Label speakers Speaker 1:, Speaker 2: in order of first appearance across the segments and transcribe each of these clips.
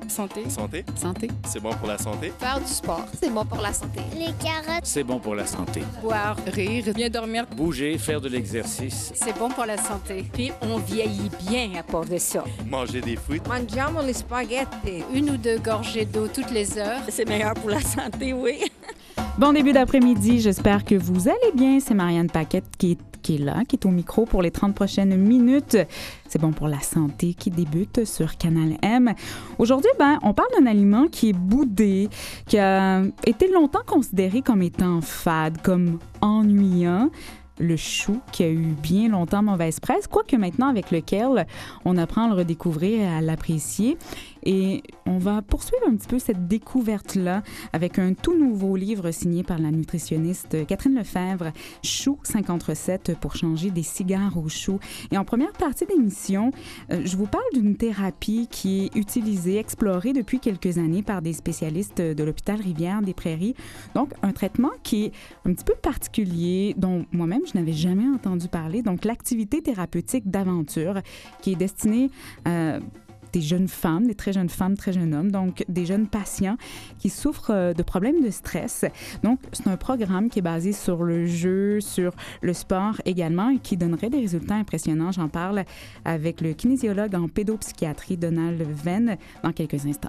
Speaker 1: Santé.
Speaker 2: Santé.
Speaker 1: Santé.
Speaker 2: C'est bon pour la santé.
Speaker 3: Faire du sport, c'est bon pour la santé.
Speaker 4: Les carottes,
Speaker 5: c'est bon pour la santé.
Speaker 1: Boire, rire, bien dormir.
Speaker 5: Bouger, faire de l'exercice.
Speaker 1: C'est bon pour la santé.
Speaker 6: Puis on vieillit bien à part de ça.
Speaker 2: Manger des fruits.
Speaker 7: Mangiamo les spaghettis.
Speaker 1: 1 ou 2 gorgées d'eau toutes les heures.
Speaker 6: C'est meilleur pour la santé, oui.
Speaker 8: Bon début d'après-midi, j'espère que vous allez bien. C'est Marianne Paquette qui est là, qui est au micro pour les 30 prochaines minutes. C'est bon pour la santé qui débute sur Canal M. Aujourd'hui, on parle d'un aliment qui est boudé, qui a été longtemps considéré comme étant fade, comme ennuyant. Le chou, qui a eu bien longtemps mauvaise presse, quoique maintenant avec lequel on apprend à le redécouvrir et à l'apprécier. Et on va poursuivre un petit peu cette découverte-là avec un tout nouveau livre signé par la nutritionniste Catherine Lefebvre, Chou 50 recettes pour changer des cigares au chou. Et en première partie d'émission, je vous parle d'une thérapie qui est utilisée, explorée depuis quelques années par des spécialistes de l'hôpital Rivière-des-Prairies. Donc, un traitement qui est un petit peu particulier, dont moi-même, je n'avais jamais entendu parler. Donc, l'activité thérapeutique d'aventure qui est destinée à des jeunes femmes, des très jeunes femmes, très jeunes hommes, donc des jeunes patients qui souffrent de problèmes de stress. Donc, c'est un programme qui est basé sur le jeu, sur le sport également et qui donnerait des résultats impressionnants. J'en parle avec le kinésiologue en pédopsychiatrie Donald Venn dans quelques instants.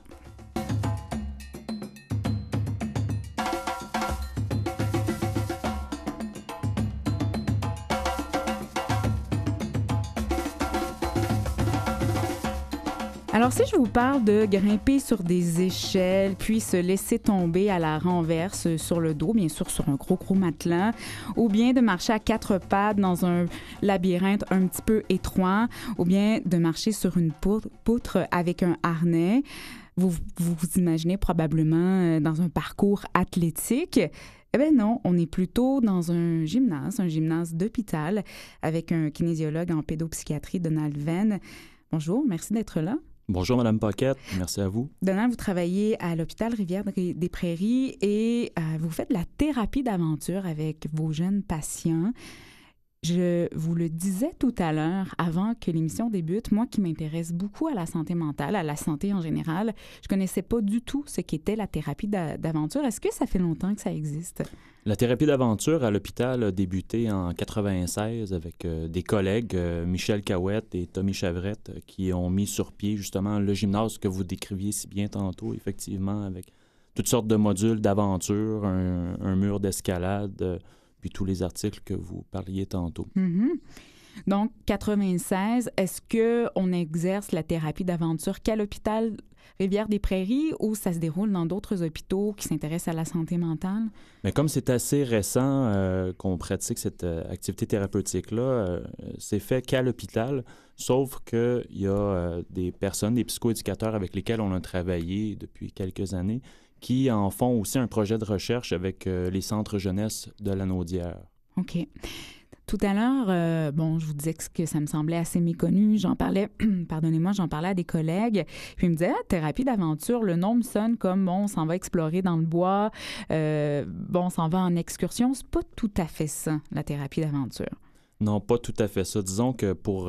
Speaker 8: Alors, si je vous parle de grimper sur des échelles, puis se laisser tomber à la renverse sur le dos, bien sûr sur un gros matelas, ou bien de marcher à 4 pattes dans un labyrinthe un petit peu étroit, ou bien de marcher sur une poutre avec un harnais, vous imaginez probablement dans un parcours athlétique. Eh bien non, on est plutôt dans un gymnase d'hôpital avec un kinésiologue en pédopsychiatrie, Donald Venn. Bonjour, merci d'être là.
Speaker 9: Bonjour, Mme Paquette. Merci à vous.
Speaker 8: Donald, vous travaillez à l'hôpital Rivière-des-Prairies et vous faites de la thérapie d'aventure avec vos jeunes patients. Je vous le disais tout à l'heure, avant que l'émission débute, moi qui m'intéresse beaucoup à la santé mentale, à la santé en général, je connaissais pas du tout ce qu'était la thérapie d'aventure. Est-ce que ça fait longtemps que ça existe?
Speaker 9: La thérapie d'aventure à l'hôpital a débuté en 1996 avec des collègues, Michel Cahouette et Tommy Chavrette, qui ont mis sur pied justement le gymnase que vous décriviez si bien tantôt, effectivement, avec toutes sortes de modules d'aventure, un mur d'escalade, puis tous les articles que vous parliez tantôt.
Speaker 8: Mm-hmm. Donc, 96, est-ce qu'on exerce la thérapie d'aventure qu'à l'hôpital Rivière-des-Prairies ou ça se déroule dans d'autres hôpitaux qui s'intéressent à la santé mentale?
Speaker 9: Mais comme c'est assez récent qu'on pratique cette activité thérapeutique-là, c'est fait qu'à l'hôpital, sauf qu'il y a des personnes, des psychoéducateurs avec lesquels on a travaillé depuis quelques années, qui en font aussi un projet de recherche avec les centres jeunesse de la Naudière.
Speaker 8: OK. Tout à l'heure, je vous disais que ça me semblait assez méconnu. J'en parlais à des collègues. Puis ils me disaient, thérapie d'aventure, le nom me sonne comme, on s'en va explorer dans le bois, on s'en va en excursion. C'est pas tout à fait ça, la thérapie d'aventure.
Speaker 9: Non, pas tout à fait ça. Disons que pour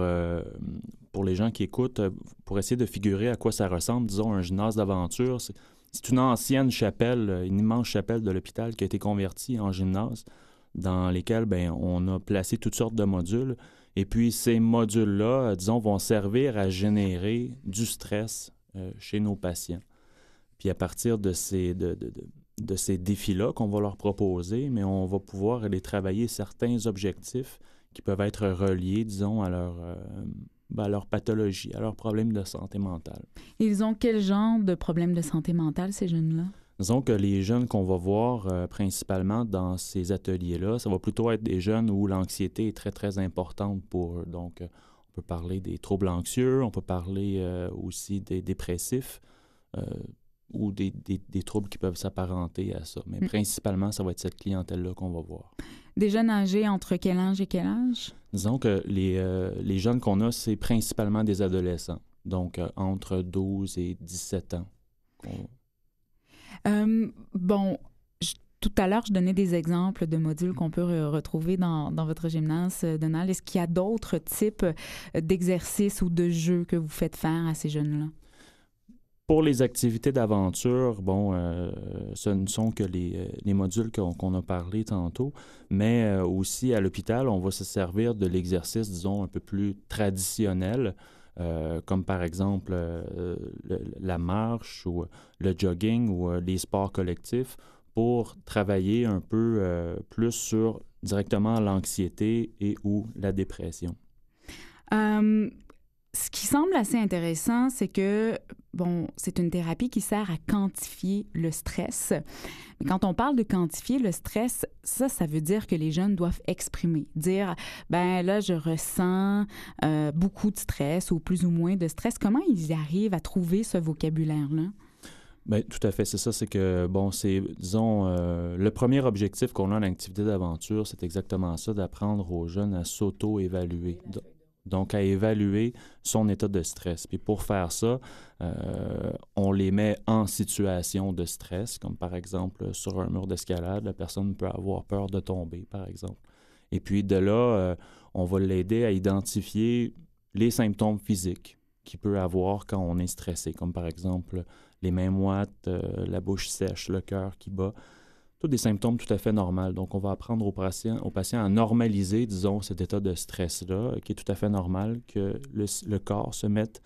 Speaker 9: les gens qui écoutent, pour essayer de figurer à quoi ça ressemble, disons, un gymnase d'aventure, c'est une ancienne chapelle, une immense chapelle de l'hôpital qui a été convertie en gymnase, dans lesquels on a placé toutes sortes de modules. Et puis, ces modules-là, disons, vont servir à générer du stress chez nos patients. Puis, à partir de ces défis-là qu'on va leur proposer, mais on va pouvoir aller travailler certains objectifs qui peuvent être reliés, disons, à leur pathologie, à leurs problèmes de santé mentale.
Speaker 8: Ils ont quel genre de problèmes de santé mentale, ces jeunes-là?
Speaker 9: Disons que les jeunes qu'on va voir principalement dans ces ateliers-là, ça va plutôt être des jeunes où l'anxiété est très, très importante pour eux. Donc, on peut parler des troubles anxieux, on peut parler aussi des dépressifs ou des troubles qui peuvent s'apparenter à ça. Mais principalement, ça va être cette clientèle-là qu'on va voir.
Speaker 8: Des jeunes âgés entre quel âge et quel âge?
Speaker 9: Disons que les jeunes qu'on a, c'est principalement des adolescents. Donc, entre 12 et 17 ans.
Speaker 8: Tout à l'heure, je donnais des exemples de modules qu'on peut retrouver dans votre gymnase, Donald. Est-ce qu'il y a d'autres types d'exercices ou de jeux que vous faites faire à ces jeunes-là?
Speaker 9: Pour les activités d'aventure, bon, ce ne sont que les modules qu'on a parlé tantôt, mais aussi à l'hôpital, on va se servir de l'exercice, disons, un peu plus traditionnel, comme par exemple la marche ou le jogging ou les sports collectifs, pour travailler un peu plus sur directement l'anxiété et ou la dépression.
Speaker 8: Ce qui semble assez intéressant, c'est que, bon, c'est une thérapie qui sert à quantifier le stress. Mais quand on parle de quantifier le stress, ça veut dire que les jeunes doivent exprimer, dire, ben là, je ressens beaucoup de stress ou plus ou moins de stress. Comment ils arrivent à trouver ce vocabulaire-là?
Speaker 9: Bien, tout à fait, c'est ça. C'est que, bon, c'est, disons, le premier objectif qu'on a en activité d'aventure, c'est exactement ça, d'apprendre aux jeunes à s'auto-évaluer. Donc, à évaluer son état de stress. Puis pour faire ça, on les met en situation de stress, comme par exemple sur un mur d'escalade, la personne peut avoir peur de tomber, par exemple. Et puis de là, on va l'aider à identifier les symptômes physiques qu'il peut avoir quand on est stressé, comme par exemple les mains moites, la bouche sèche, le cœur qui bat. Tous des symptômes tout à fait normaux. Donc, on va apprendre aux patients à normaliser, disons, cet état de stress-là, qui est tout à fait normal, que le corps se mette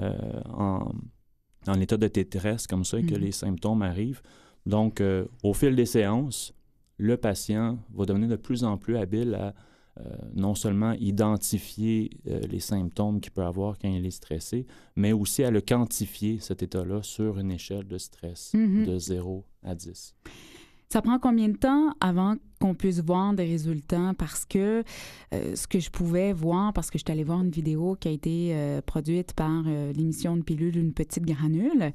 Speaker 9: en état de détresse comme ça et que les symptômes arrivent. Donc, au fil des séances, le patient va devenir de plus en plus habile à non seulement identifier les symptômes qu'il peut avoir quand il est stressé, mais aussi à le quantifier, cet état-là, sur une échelle de stress de 0 à 10.
Speaker 8: Ça prend combien de temps avant qu'on puisse voir des résultats? Parce que ce que je pouvais voir, parce que je suis allée voir une vidéo qui a été produite par l'émission de Pilule, une petite granule.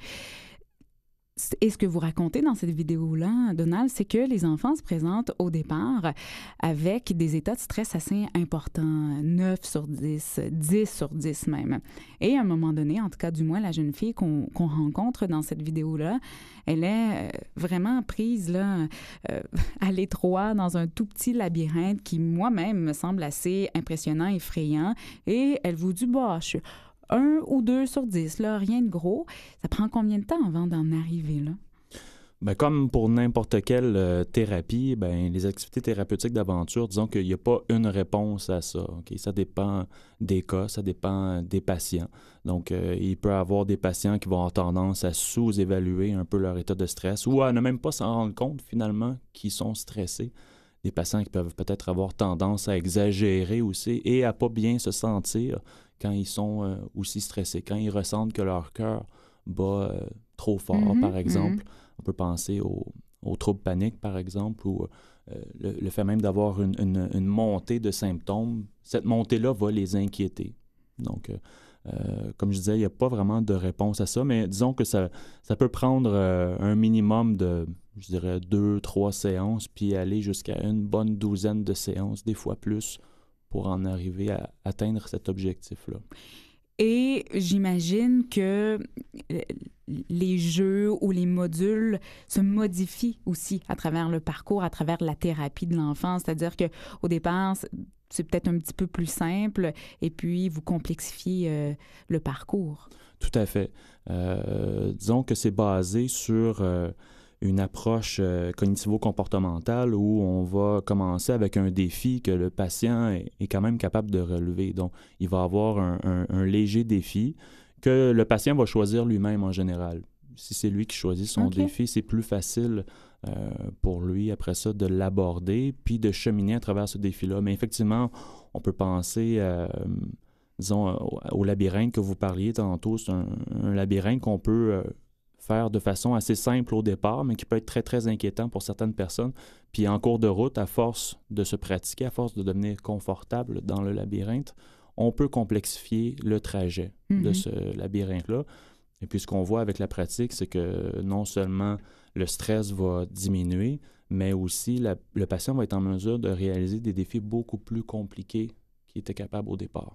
Speaker 8: Et ce que vous racontez dans cette vidéo-là, Donald, c'est que les enfants se présentent au départ avec des états de stress assez importants, 9 sur 10, 10 sur 10 même. Et à un moment donné, en tout cas du moins la jeune fille qu'on rencontre dans cette vidéo-là, elle est vraiment prise là, à l'étroit dans un tout petit labyrinthe qui moi-même me semble assez impressionnant, effrayant. Et elle vous dit, bah, 1 ou 2 sur 10, là, rien de gros. Ça prend combien de temps avant d'en arriver là?
Speaker 9: Bien, comme pour n'importe quelle thérapie, bien, les activités thérapeutiques d'aventure, disons qu'il n'y a pas une réponse à ça. Okay? Ça dépend des cas, ça dépend des patients. Donc, il peut y avoir des patients qui vont avoir tendance à sous-évaluer un peu leur état de stress ou à ne même pas s'en rendre compte finalement qu'ils sont stressés. Des patients qui peuvent peut-être avoir tendance à exagérer aussi et à pas bien se sentir quand ils sont aussi stressés, quand ils ressentent que leur cœur bat trop fort, par exemple. On peut penser aux troubles paniques, par exemple, ou le fait même d'avoir une montée de symptômes. Cette montée-là va les inquiéter. Donc, comme je disais, il n'y a pas vraiment de réponse à ça, mais disons que ça peut prendre un minimum de, je dirais, 2-3 séances, puis aller jusqu'à une bonne douzaine de séances, des fois plus, pour en arriver à atteindre cet objectif-là.
Speaker 8: Et j'imagine que les jeux ou les modules se modifient aussi à travers le parcours, à travers la thérapie de l'enfant. C'est-à-dire qu'au départ, c'est peut-être un petit peu plus simple et puis vous complexifiez le parcours.
Speaker 9: Tout à fait. Disons que c'est basé sur une approche cognitivo-comportementale où on va commencer avec un défi que le patient est quand même capable de relever. Donc, il va avoir un léger défi que le patient va choisir lui-même en général. Si c'est lui qui choisit son défi, c'est plus facile pour lui, après ça, de l'aborder puis de cheminer à travers ce défi-là. Mais effectivement, on peut penser, disons, au labyrinthe que vous parliez tantôt. C'est un labyrinthe qu'on peut faire de façon assez simple au départ, mais qui peut être très, très inquiétant pour certaines personnes. Puis en cours de route, à force de se pratiquer, à force de devenir confortable dans le labyrinthe, on peut complexifier le trajet de ce labyrinthe-là. Et puis ce qu'on voit avec la pratique, c'est que non seulement le stress va diminuer, mais aussi le patient va être en mesure de réaliser des défis beaucoup plus compliqués qu'il était capable au départ.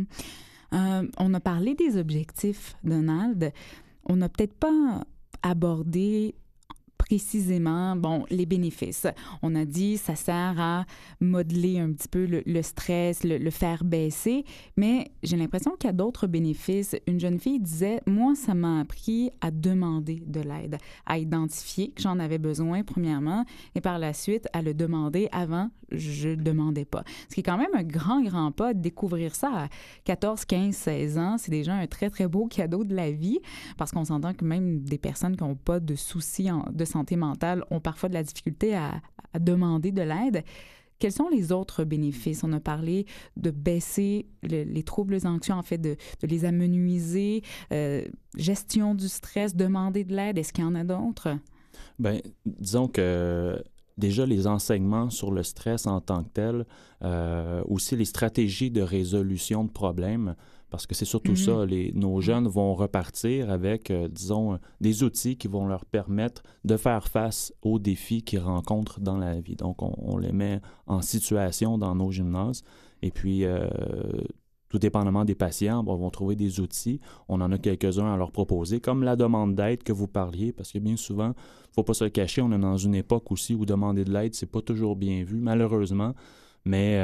Speaker 8: On a parlé des objectifs, Donald. On n'a peut-être pas abordé précisément, bon, les bénéfices. On a dit ça sert à modeler un petit peu le stress, le faire baisser, mais j'ai l'impression qu'il y a d'autres bénéfices. Une jeune fille disait, moi, ça m'a appris à demander de l'aide, à identifier que j'en avais besoin, premièrement, et par la suite, à le demander. Avant, je ne demandais pas. Ce qui est quand même un grand pas de découvrir ça à 14, 15, 16 ans. C'est déjà un très, très beau cadeau de la vie, parce qu'on s'entend que même des personnes qui n'ont pas de soucis de santé mentale ont parfois de la difficulté à demander de l'aide. Quels sont les autres bénéfices? On a parlé de baisser les troubles anxieux, en fait, de les amenuiser, gestion du stress, demander de l'aide. Est-ce qu'il y en a d'autres?
Speaker 9: Bien, disons que déjà les enseignements sur le stress en tant que tel, aussi les stratégies de résolution de problèmes, parce que c'est surtout ça, nos jeunes vont repartir avec, disons, des outils qui vont leur permettre de faire face aux défis qu'ils rencontrent dans la vie. Donc, on les met en situation dans nos gymnases et puis, tout dépendamment des patients, on va trouver des outils. On en a quelques-uns à leur proposer, comme la demande d'aide que vous parliez, parce que bien souvent, il ne faut pas se le cacher, on est dans une époque aussi où demander de l'aide, c'est pas toujours bien vu, malheureusement. Mais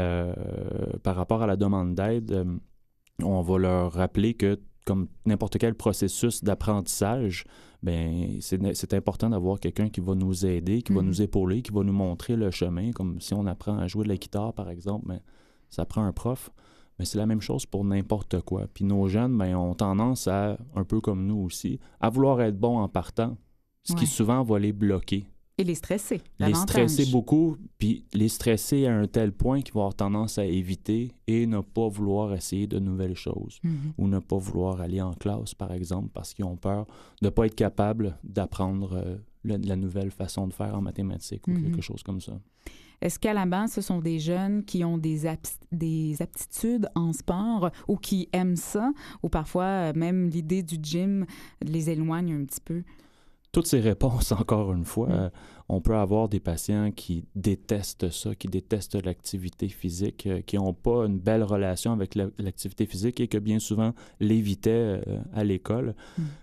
Speaker 9: par rapport à la demande d'aide, on va leur rappeler que, comme n'importe quel processus d'apprentissage, bien, c'est important d'avoir quelqu'un qui va nous aider, qui va nous épauler, qui va nous montrer le chemin. Comme si on apprend à jouer de la guitare, par exemple, bien, ça prend un prof. Mais c'est la même chose pour n'importe quoi. Puis nos jeunes, bien, ont tendance à, un peu comme nous aussi, à vouloir être bons en partant, ce qui souvent va les bloquer.
Speaker 8: Et les stresser,
Speaker 9: davantage. Les stresser beaucoup, puis les stresser à un tel point qu'ils vont avoir tendance à éviter et ne pas vouloir essayer de nouvelles choses. Ou ne pas vouloir aller en classe, par exemple, parce qu'ils ont peur de ne pas être capables d'apprendre la nouvelle façon de faire en mathématiques ou quelque chose comme ça.
Speaker 8: Est-ce qu'à la base, ce sont des jeunes qui ont des aptitudes en sport ou qui aiment ça, ou parfois même l'idée du gym les éloigne un petit peu?
Speaker 9: Toutes ces réponses, encore une fois, on peut avoir des patients qui détestent ça, qui détestent l'activité physique, qui n'ont pas une belle relation avec l'activité physique et que bien souvent l'évitaient à l'école.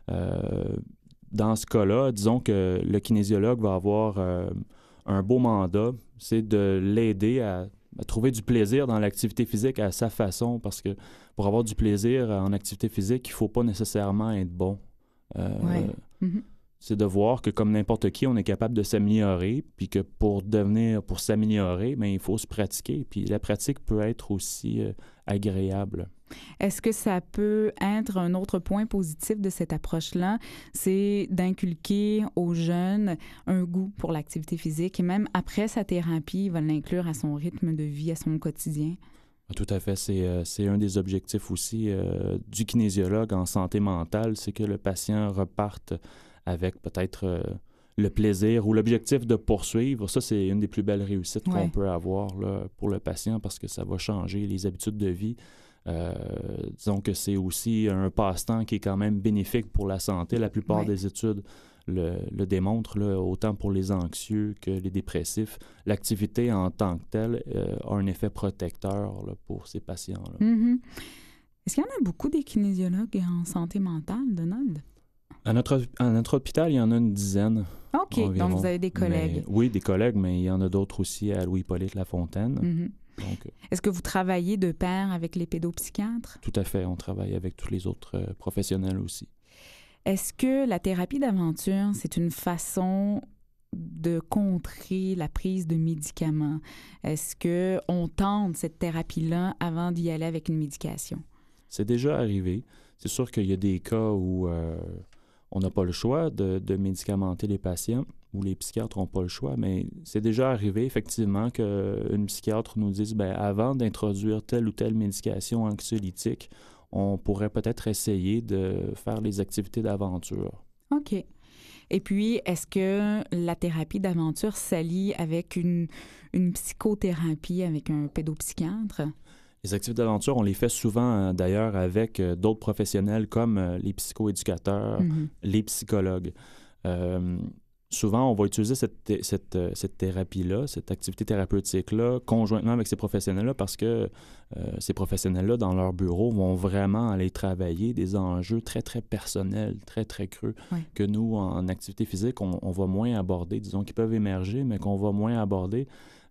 Speaker 9: Dans ce cas-là, disons que le kinésiologue va avoir un beau mandat, c'est de l'aider à trouver du plaisir dans l'activité physique à sa façon, parce que pour avoir du plaisir en activité physique, il ne faut pas nécessairement être bon. C'est de voir que comme n'importe qui, on est capable de s'améliorer, puis que pour s'améliorer, bien, il faut se pratiquer. Puis la pratique peut être aussi agréable.
Speaker 8: Est-ce que ça peut être un autre point positif de cette approche-là? C'est d'inculquer aux jeunes un goût pour l'activité physique et même après sa thérapie, il va l'inclure à son rythme de vie, à son quotidien.
Speaker 9: Tout à fait. C'est un des objectifs aussi du kinésiologue en santé mentale, c'est que le patient reparte avec peut-être le plaisir ou l'objectif de poursuivre. Ça, c'est une des plus belles réussites qu'on peut avoir là, pour le patient parce que ça va changer les habitudes de vie. Disons que c'est aussi un passe-temps qui est quand même bénéfique pour la santé. La plupart des études le démontrent, là, autant pour les anxieux que les dépressifs. L'activité en tant que telle a un effet protecteur là, pour ces patients-là.
Speaker 8: Est-ce qu'il y en a beaucoup des kinésiologues en santé mentale, Donald?
Speaker 9: À notre hôpital, il y en a une dizaine.
Speaker 8: OK, environ. Donc vous avez des collègues.
Speaker 9: Oui, des collègues, mais il y en a d'autres aussi à Louis-Hippolyte Lafontaine. Donc,
Speaker 8: est-ce que vous travaillez de pair avec les pédopsychiatres?
Speaker 9: Tout à fait, on travaille avec tous les autres professionnels aussi.
Speaker 8: Est-ce que la thérapie d'aventure, c'est une façon de contrer la prise de médicaments? Est-ce qu'on tente cette thérapie-là avant d'y aller avec une médication?
Speaker 9: C'est déjà arrivé. C'est sûr qu'il y a des cas où on n'a pas le choix de médicamenter les patients, où les psychiatres n'ont pas le choix, mais c'est déjà arrivé effectivement qu'une psychiatre nous dise, bien, avant d'introduire telle ou telle médication anxiolytique, on pourrait peut-être essayer de faire les activités d'aventure.
Speaker 8: OK. Et puis, est-ce que la thérapie d'aventure s'allie avec une psychothérapie, avec un pédopsychiatre?
Speaker 9: Les activités d'aventure, on les fait souvent d'ailleurs avec d'autres professionnels comme les psychoéducateurs, les psychologues. souvent, on va utiliser cette thérapie-là, cette activité thérapeutique-là, conjointement avec ces professionnels-là, parce que ces professionnels-là, dans leur bureau, vont vraiment aller travailler des enjeux très, très personnels, très, très creux, que nous, en activité physique, on va moins aborder, disons, qui peuvent émerger, mais qu'on va moins aborder.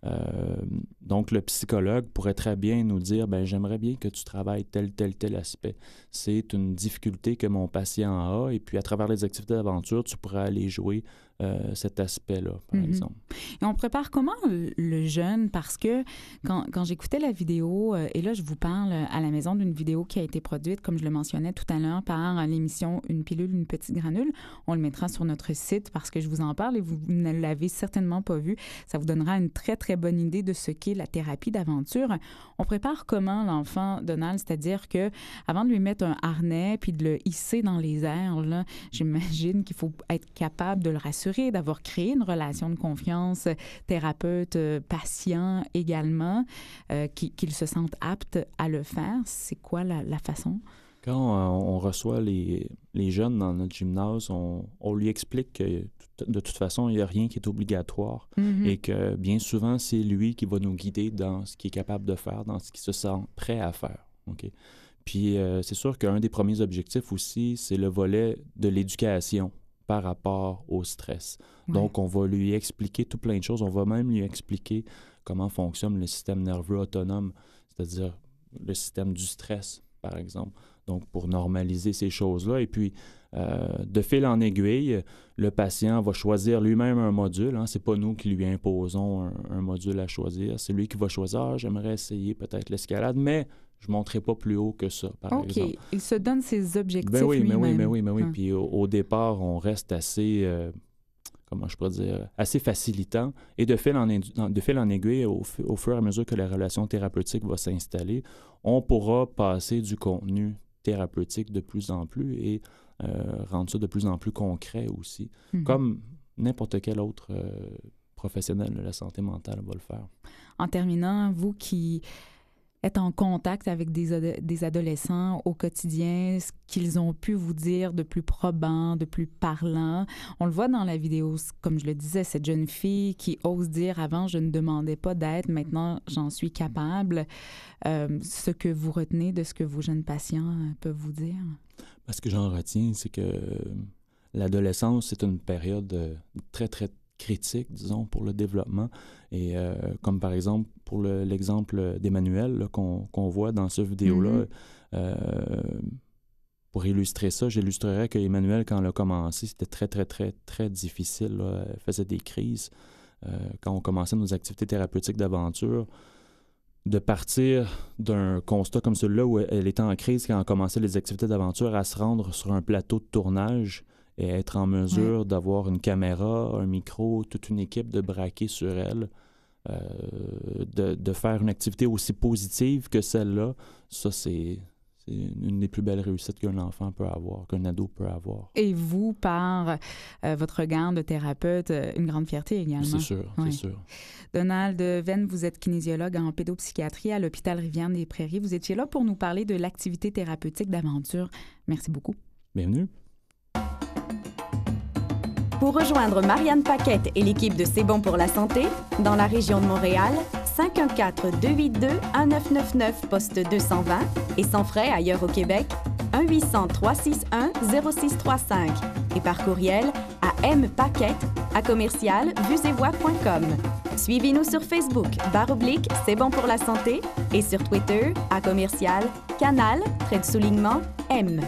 Speaker 9: Donc, le psychologue pourrait très bien nous dire, ben j'aimerais bien que tu travailles tel aspect. C'est une difficulté que mon patient a, et puis à travers les activités d'aventure, tu pourrais aller jouer cet aspect-là, par exemple.
Speaker 8: Et on prépare comment le jeune? Parce que quand j'écoutais la vidéo, et là, je vous parle à la maison d'une vidéo qui a été produite, comme je le mentionnais tout à l'heure, par l'émission Une pilule, une petite granule. On le mettra sur notre site parce que je vous en parle et vous ne l'avez certainement pas vu. Ça vous donnera une très, très bonne idée de ce qu'est la thérapie d'aventure. On prépare comment l'enfant, Donald? C'est-à-dire que avant de lui mettre un harnais puis de le hisser dans les airs, là, j'imagine qu'il faut être capable de le rassurer, d'avoir créé une relation de confiance thérapeute-patient également, qu'il se sente apte à le faire. C'est quoi la façon?
Speaker 9: Quand on reçoit les jeunes dans notre gymnase, on lui explique que de toute façon, il n'y a rien qui est obligatoire et que bien souvent, c'est lui qui va nous guider dans ce qu'il est capable de faire, dans ce qu'il se sent prêt à faire. Okay? Puis c'est sûr qu'un des premiers objectifs aussi, c'est le volet de l'éducation par rapport au stress. Ouais. Donc, on va lui expliquer tout plein de choses. On va même lui expliquer comment fonctionne le système nerveux autonome, c'est-à-dire le système du stress, par exemple. Donc, pour normaliser ces choses-là. Et puis, de fil en aiguille, le patient va choisir lui-même un module. Hein. Ce n'est pas nous qui lui imposons un module à choisir. C'est lui qui va choisir. Ah, j'aimerais essayer peut-être l'escalade, mais je ne monterai pas plus haut que ça, par exemple.
Speaker 8: OK. Il se donne ses objectifs
Speaker 9: lui-même.
Speaker 8: Ben
Speaker 9: oui. Puis au départ, on reste assez... comment je pourrais dire, assez facilitant. Et de fil en aiguille, au fur et à mesure que la relation thérapeutique va s'installer, on pourra passer du contenu thérapeutique de plus en plus et rendre ça de plus en plus concret aussi, comme n'importe quel autre professionnel de la santé mentale va le faire.
Speaker 8: En terminant, vous qui êtes en contact avec des adolescents au quotidien, ce qu'ils ont pu vous dire de plus probant, de plus parlant. On le voit dans la vidéo, comme je le disais, cette jeune fille qui ose dire avant, je ne demandais pas d'aide, maintenant j'en suis capable. Ce que vous retenez de ce que vos jeunes patients peuvent vous dire?
Speaker 9: Ce que j'en retiens, c'est que l'adolescence, c'est une période très, très critique, disons, pour le développement. Et comme par exemple, pour l'exemple d'Emmanuel là, qu'on voit dans cette vidéo-là, pour illustrer ça, j'illustrerais qu'Emmanuel, quand elle a commencé, c'était très, très, très, très difficile. Là. Elle faisait des crises. Quand on commençait nos activités thérapeutiques d'aventure, de partir d'un constat comme celui-là où elle était en crise quand on commençait les activités d'aventure à se rendre sur un plateau de tournage et être en mesure d'avoir une caméra, un micro, toute une équipe de braquer sur elle, de faire une activité aussi positive que celle-là, ça, c'est une des plus belles réussites qu'un enfant peut avoir, qu'un ado peut avoir.
Speaker 8: Et vous, par votre regard de thérapeute, une grande fierté également.
Speaker 9: C'est sûr, c'est sûr.
Speaker 8: Donald Venn, vous êtes kinésiologue en pédopsychiatrie à l'hôpital Rivière-des-Prairies. Vous étiez là pour nous parler de l'activité thérapeutique d'aventure. Merci beaucoup.
Speaker 9: Bienvenue.
Speaker 2: Pour rejoindre Marianne Paquette et l'équipe de C'est bon pour la santé, dans la région de Montréal, 514-282-1999, poste 220, et sans frais ailleurs au Québec, 1-800-361-0635, et par courriel à mpaquette@commercialvuesetvoix.com. Suivez-nous sur Facebook, /C'est bon pour la santé, et sur Twitter, @canal_M.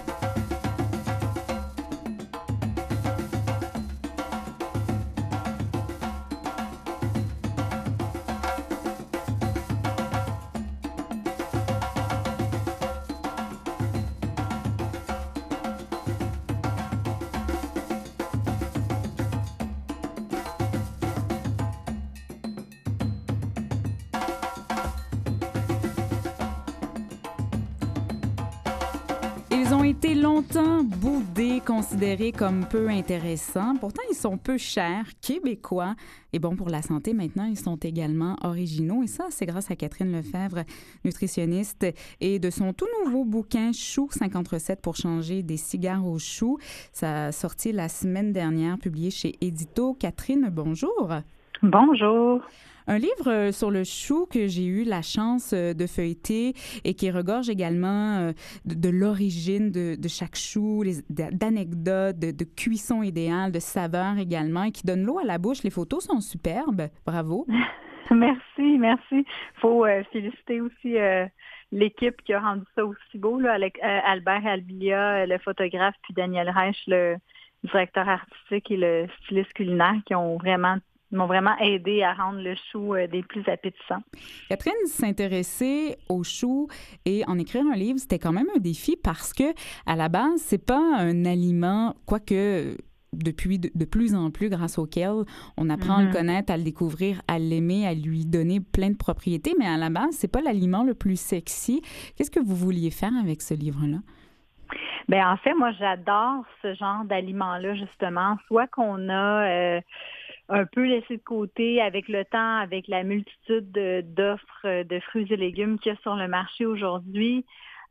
Speaker 8: Ils ont été longtemps boudés, considérés comme peu intéressants. Pourtant, ils sont peu chers, québécois et bons pour la santé. Maintenant, ils sont également originaux. Et ça, c'est grâce à Catherine Lefebvre, nutritionniste, et de son tout nouveau bouquin « Choux, 50 recettes pour changer des cigares aux choux ». Ça a sorti la semaine dernière, publié chez Édito. Catherine, bonjour.
Speaker 4: Bonjour.
Speaker 8: Un livre sur le chou que j'ai eu la chance de feuilleter et qui regorge également de l'origine de chaque chou, d'anecdotes, de cuisson idéale, de saveurs également, et qui donne l'eau à la bouche. Les photos sont superbes. Bravo.
Speaker 4: Merci. Il faut féliciter aussi l'équipe qui a rendu ça aussi beau, là, Albert Albilia, le photographe, puis Daniel Reich, le directeur artistique et le styliste culinaire, qui m'ont vraiment aidé à rendre le chou des plus appétissants.
Speaker 8: Catherine, s'intéresser au chou et en écrire un livre, c'était quand même un défi parce que, à la base, c'est pas un aliment, quoique depuis de plus en plus, grâce auquel on apprend à le connaître, à le découvrir, à l'aimer, à lui donner plein de propriétés, mais à la base, c'est pas l'aliment le plus sexy. Qu'est-ce que vous vouliez faire avec ce livre-là?
Speaker 4: Bien, en fait, moi, j'adore ce genre d'aliments-là, justement. Soit qu'on a un peu laissé de côté avec le temps, avec la multitude d'offres de fruits et légumes qu'il y a sur le marché aujourd'hui.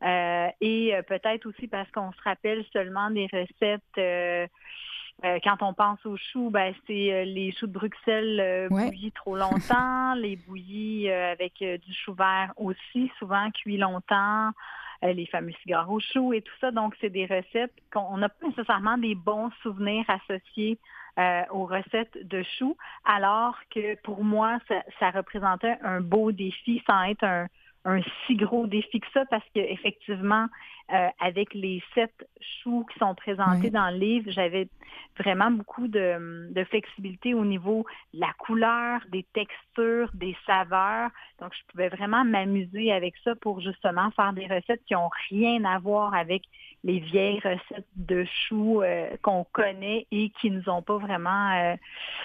Speaker 4: Et peut-être aussi parce qu'on se rappelle seulement des recettes. Quand on pense aux choux, ben, c'est les choux de Bruxelles bouillis trop longtemps, les bouillis avec du chou vert aussi, souvent cuits longtemps, les fameux cigares aux choux et tout ça. Donc, c'est des recettes qu'on n'a pas nécessairement des bons souvenirs associés aux recettes de choux, alors que pour moi, ça représentait un beau défi sans être un si gros défi que ça, parce qu'effectivement, avec les 7 choux qui sont présentés dans le livre, j'avais vraiment beaucoup de flexibilité au niveau de la couleur, des textures, des saveurs. Donc, je pouvais vraiment m'amuser avec ça pour justement faire des recettes qui n'ont rien à voir avec les vieilles recettes de choux qu'on connaît et qui nous ont pas vraiment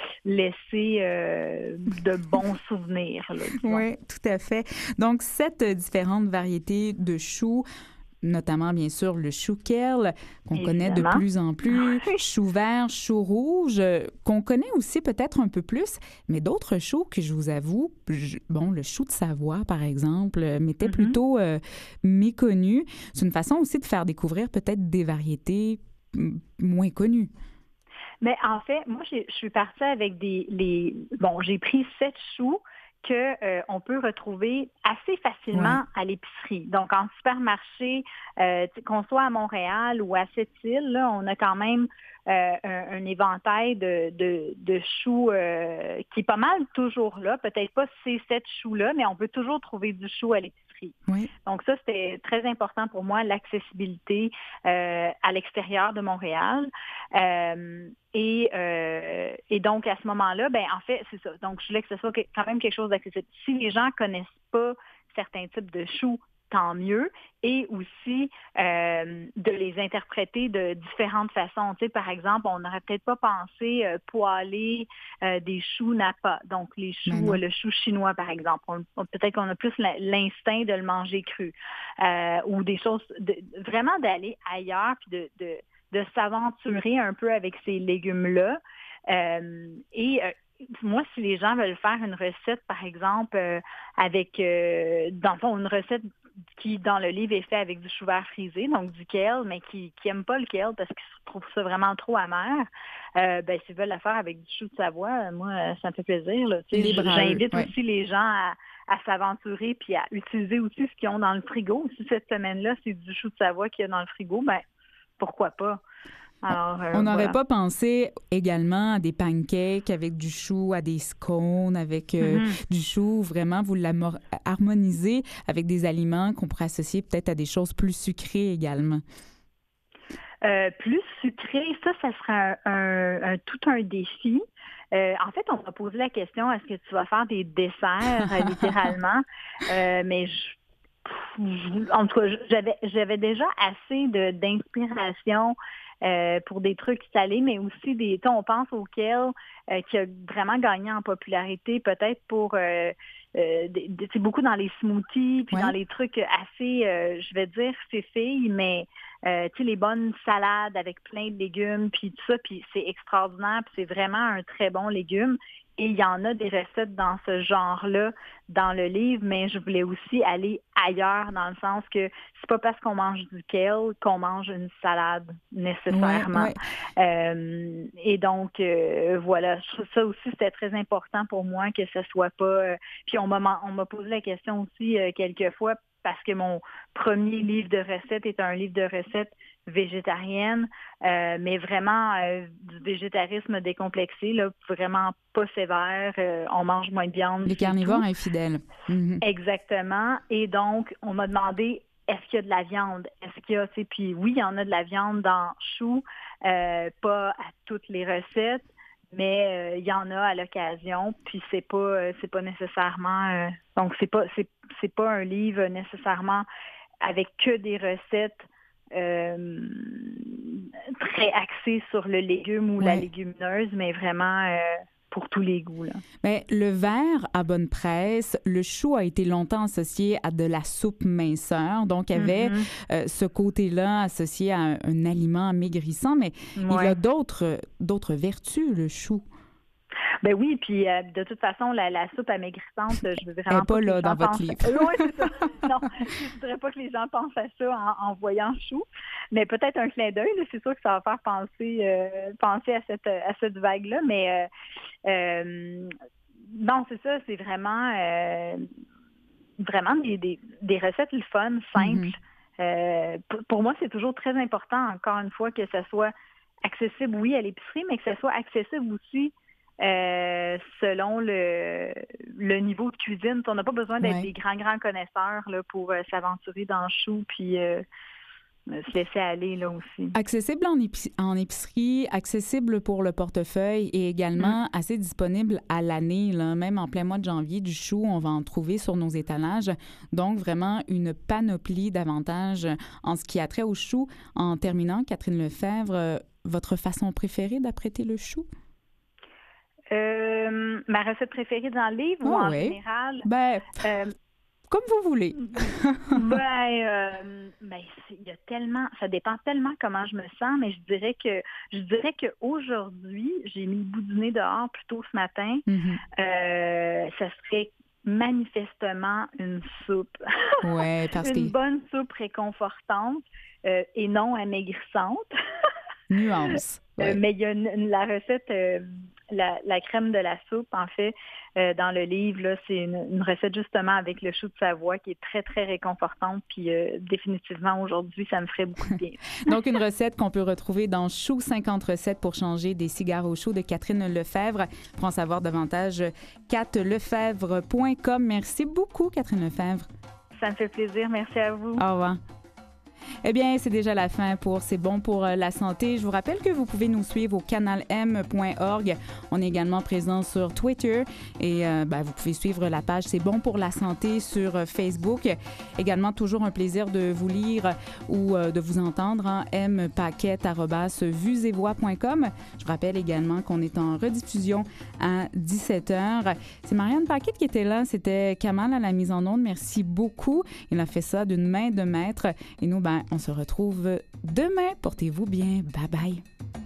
Speaker 4: laissé de bons souvenirs.
Speaker 8: Oui, tout à fait. Donc, 7 différentes variétés de choux, notamment, bien sûr, le chou kale, qu'on connaît de plus en plus, chou vert, chou rouge, qu'on connaît aussi peut-être un peu plus, mais d'autres choux que je vous avoue, le chou de Savoie, par exemple, m'était plutôt méconnu. C'est une façon aussi de faire découvrir peut-être des variétés moins connues.
Speaker 4: Mais en fait, moi, je suis partie avec j'ai pris 7 choux qu'on peut retrouver assez facilement à l'épicerie. Donc, en supermarché, qu'on soit à Montréal ou à Sept-Îles, là, on a quand même un éventail de choux qui est pas mal toujours là. Peut-être pas ces 7 choux-là, mais on peut toujours trouver du chou à l'épicerie. Oui. Donc ça, c'était très important pour moi, l'accessibilité à l'extérieur de Montréal. Et donc, à ce moment-là, ben en fait, c'est ça. Donc, je voulais que ce soit quand même quelque chose d'accessible. Si les gens connaissent pas certains types de choux, tant mieux, et aussi de les interpréter de différentes façons. Tu sais, par exemple, on n'aurait peut-être pas pensé poêler des choux napa, donc les choux, le chou chinois, par exemple. Peut-être qu'on a plus l'instinct de le manger cru, ou des choses, vraiment d'aller ailleurs, puis de s'aventurer un peu avec ces légumes-là. Moi, si les gens veulent faire une recette, par exemple, avec, dans le fond, une recette qui, dans le livre, est faite avec du chou vert frisé, donc du kale, mais qui n'aiment pas le kale parce qu'ils trouvent ça vraiment trop amer, s'ils veulent la faire avec du chou de Savoie, moi, ça me fait plaisir. Là. J'invite aussi les gens à s'aventurer puis à utiliser aussi ce qu'ils ont dans le frigo. Si cette semaine-là, c'est du chou de Savoie qu'il y a dans le frigo, ben pourquoi pas? Alors,
Speaker 8: on n'aurait pas pensé également à des pancakes avec du chou, à des scones avec du chou. Vraiment, vous l'harmonisez avec des aliments qu'on pourrait associer peut-être à des choses plus sucrées également.
Speaker 4: Plus sucré, ça serait tout un défi. En fait, on m'a posé la question, est-ce que tu vas faire des desserts, littéralement? Mais en tout cas, j'avais déjà assez d'inspiration pour des trucs salés, mais aussi on pense au kale qui a vraiment gagné en popularité, peut-être pour c'est beaucoup dans les smoothies, puis dans les trucs assez, je vais dire, filles, mais les bonnes salades avec plein de légumes, puis tout ça, puis c'est extraordinaire, puis c'est vraiment un très bon légume. Et il y en a des recettes dans ce genre-là dans le livre, mais je voulais aussi aller ailleurs dans le sens que c'est pas parce qu'on mange du kale qu'on mange une salade nécessairement. Ouais. Et donc, voilà, je trouve ça aussi, c'était très important pour moi que ce soit pas... puis on m'a posé la question aussi quelques fois parce que mon premier livre de recettes est un livre de recettes végétarienne, mais vraiment du végétarisme décomplexé, là, vraiment pas sévère, on mange moins de viande.
Speaker 8: Les carnivores infidèles. Mm-hmm.
Speaker 4: Exactement. Et donc, on m'a demandé, est-ce qu'il y a de la viande? Est-ce qu'il y a, puis oui, il y en a de la viande dans chou, pas à toutes les recettes, mais il y en a à l'occasion, puis c'est pas nécessairement... donc, c'est pas un livre nécessairement avec que des recettes très axé sur le légume ou la légumineuse, mais vraiment pour tous les goûts. Là.
Speaker 8: Bien, le verre à bonne presse, le chou a été longtemps associé à de la soupe minceur, donc il y avait ce côté-là associé à un aliment maigrissant, mais il a d'autres vertus, le chou.
Speaker 4: Ben oui, puis de toute façon, la soupe amaigrissante, je veux vraiment
Speaker 8: pas là dans votre livre.
Speaker 4: Oui, c'est ça. Non, je voudrais pas que les gens pensent à ça en voyant chou, mais peut-être un clin d'œil, là, c'est sûr que ça va faire penser à cette vague-là, mais non, c'est ça, c'est vraiment des recettes le fun, simples. Pour moi, c'est toujours très important, encore une fois, que ça soit accessible, oui, à l'épicerie, mais que ça soit accessible aussi selon le niveau de cuisine. On n'a pas besoin d'être des grands connaisseurs là, pour s'aventurer dans le chou puis se laisser aller là aussi.
Speaker 8: Accessible en épicerie, accessible pour le portefeuille et également assez disponible à l'année. Là. Même en plein mois de janvier, du chou, on va en trouver sur nos étalages. Donc, vraiment une panoplie d'avantages en ce qui a trait au chou. En terminant, Catherine Lefebvre, votre façon préférée d'apprêter le chou?
Speaker 4: Ma recette préférée dans le livre ou en général?
Speaker 8: Comme vous voulez.
Speaker 4: Il y a tellement, ça dépend tellement comment je me sens, mais je dirais que aujourd'hui, j'ai mis le bout du nez dehors plus tôt ce matin. Ça serait manifestement une soupe.
Speaker 8: Ouais, parce
Speaker 4: une bonne soupe réconfortante et non amaigrissante.
Speaker 8: Nuance. Ouais.
Speaker 4: Mais il y a la recette, la crème de la soupe, en fait, dans le livre, là, c'est une recette justement avec le chou de Savoie qui est très, très réconfortante. Puis définitivement, aujourd'hui, ça me ferait beaucoup de bien.
Speaker 8: Donc, une recette qu'on peut retrouver dans Chou 50 recettes pour changer des cigares au chou de Catherine Lefebvre. Pour en savoir davantage, catlefebvre.com. Merci beaucoup, Catherine Lefebvre.
Speaker 4: Ça me fait plaisir. Merci à vous.
Speaker 8: Au revoir. Eh bien, c'est déjà la fin pour C'est bon pour la santé. Je vous rappelle que vous pouvez nous suivre au canalm.org. On est également présent sur Twitter et vous pouvez suivre la page C'est bon pour la santé sur Facebook. Également, toujours un plaisir de vous lire ou de vous entendre mpaquette@vuesetvoix.com. Je rappelle également qu'on est en rediffusion à 17h. C'est Marianne Paquette qui était là. C'était Kamal à la mise en onde. Merci beaucoup. Il a fait ça d'une main de maître. Et nous, on se retrouve demain. Portez-vous bien. Bye bye.